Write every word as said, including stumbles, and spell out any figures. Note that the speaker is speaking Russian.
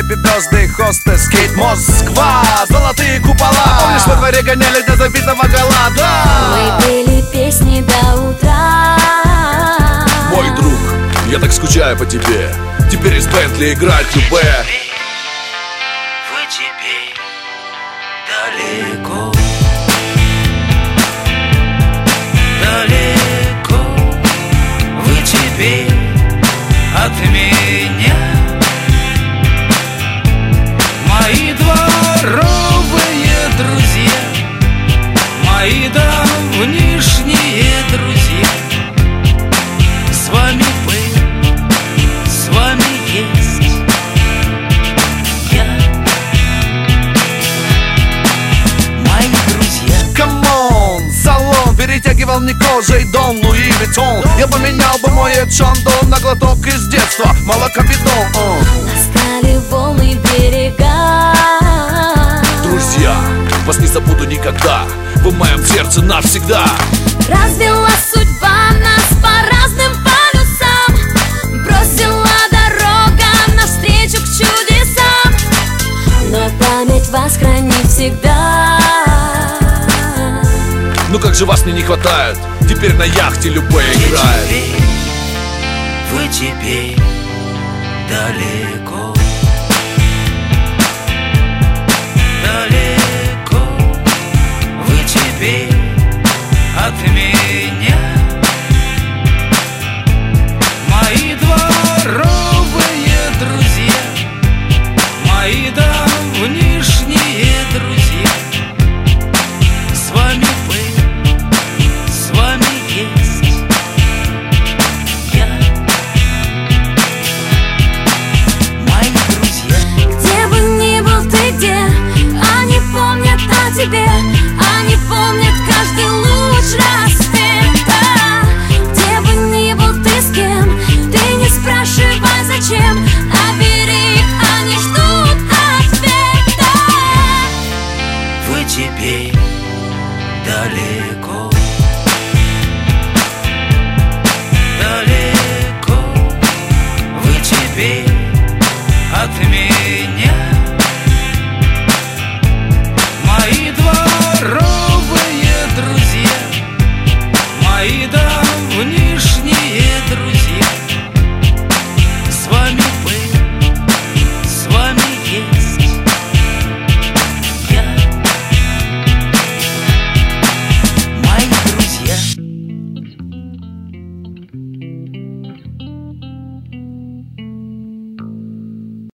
Happy birthday, hostess, Кейт Москва. Золотые купола. Помнишь, во дворе гоняли до забитого голода? Мы пели песни до утра. Мой друг, я так скучаю по тебе. Теперь из Бентли играет любэ. Вы теперь далеко, далеко. Вы теперь от меня. Мои дворовые друзья, мои давнишние друзья. С вами был, с вами есть я. Мои друзья. Камон, салон перетягивал мне кожей Дон Луи Виттон. Я поменял бы мой Эдшондо на глоток из детства, молокобидон. Настали волны берега. Друзья, вас не забуду никогда. Вы в моем сердце навсегда. Развела судьба нас по разным полюсам. Бросила дорога навстречу к чудесам. Но память вас хранит всегда. Ну как же вас мне не хватает. Теперь на яхте любэ играет. Вы теперь далеко, далеко. Вы теперь от меня. Мои дворовые друзья, мои давнишние друзья. С вами был, с вами есть я. Мои друзья. Где бы ни был ты, где, они помнят о тебе. Они помнят каждый луч рассвета. Где бы ни был ты, с кем, ты не спрашивай зачем, а бери их, они ждут ответа. Вы теперь далеко.